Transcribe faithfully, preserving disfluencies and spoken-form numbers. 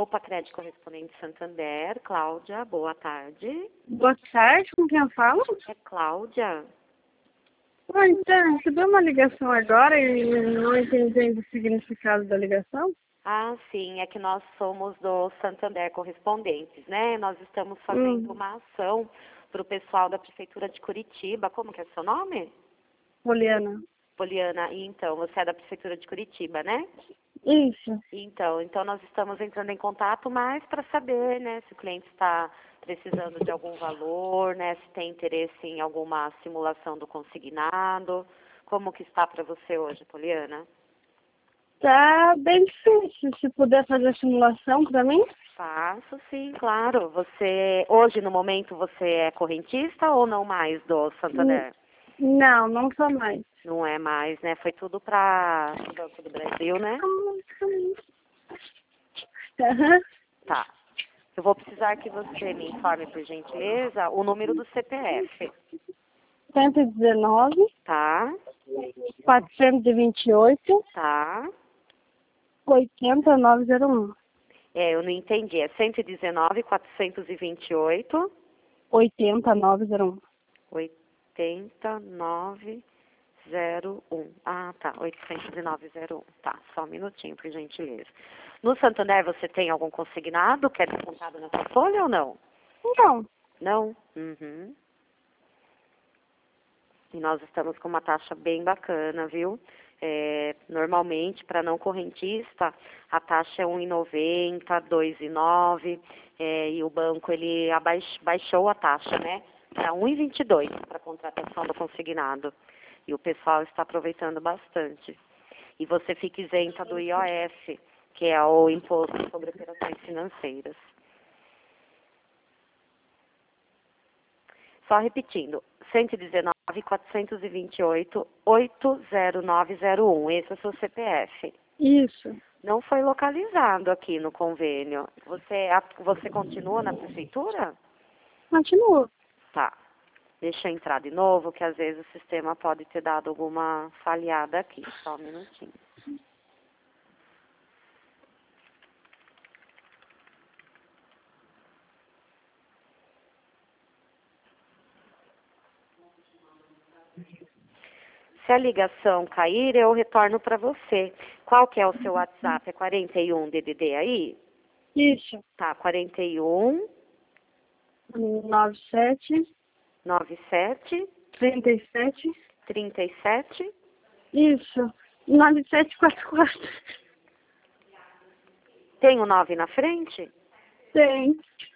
Copa Crédito Correspondente Santander. Cláudia, boa tarde. Boa tarde, com quem eu falo? É Cláudia. Ah, então, recebi uma ligação agora e não entendi o significado da ligação. Ah, sim, é que nós somos do Santander Correspondentes, né? Nós estamos fazendo Hum. uma ação para o pessoal da Prefeitura de Curitiba. Como que é seu nome? Poliana. Poliana, e então, você é da Prefeitura de Curitiba, né? Isso. Então, então nós estamos entrando em contato mais para saber, né, se o cliente está precisando de algum valor, né, se tem interesse em alguma simulação do consignado. Como que está para você hoje, Poliana? Tá bem difícil. Se puder fazer a simulação para mim? Faço, sim, claro. Você, hoje, no momento, você é correntista ou não mais do Santander? Não, não sou mais. Não é mais, né? Foi tudo para o Banco do Brasil, né? Aham. Tá. Eu vou precisar que você me informe, por gentileza, o número do C P F. cento e dezenove, Tá? quatrocentos e vinte e oito, Tá. oitenta, nove zero um. É, eu não entendi. É cento e dezenove, quatrocentos e vinte e oito, oitenta, nove zero um. oitenta, nove zero um. Ah, tá. oitocentos e nove zero um. Tá, só um minutinho, por gentileza. No Santander, você tem algum consignado que é descontado na sua folha ou não? Não. Não? Uhum. E nós estamos com uma taxa bem bacana, viu? É, normalmente, para não correntista, a taxa é um real e noventa centavos, dois reais e nove centavos, é, e o banco ele abaix, baixou a taxa, né? Para um real e vinte e dois centavos para a contratação do consignado. E o pessoal está aproveitando bastante. E você fica isenta do I O F, que é o Imposto sobre Operações Financeiras. Só repetindo, cento e dezenove, quatrocentos e vinte e oito, oito zero nove zero um. Esse é o seu C P F. Isso. Não foi localizado aqui no convênio. Você, a- você continua na prefeitura? Continua. Tá. Deixa eu entrar de novo, que às vezes o sistema pode ter dado alguma falhada aqui. Só um minutinho. Se a ligação cair, eu retorno para você. Qual que é o seu WhatsApp? É quarenta e um D D D aí? Isso. Tá, quarenta e um, noventa e sete, noventa e sete, trinta e sete. trinta e sete. Isso. nove sete quatro quatro. Tem o nove na frente? Tem.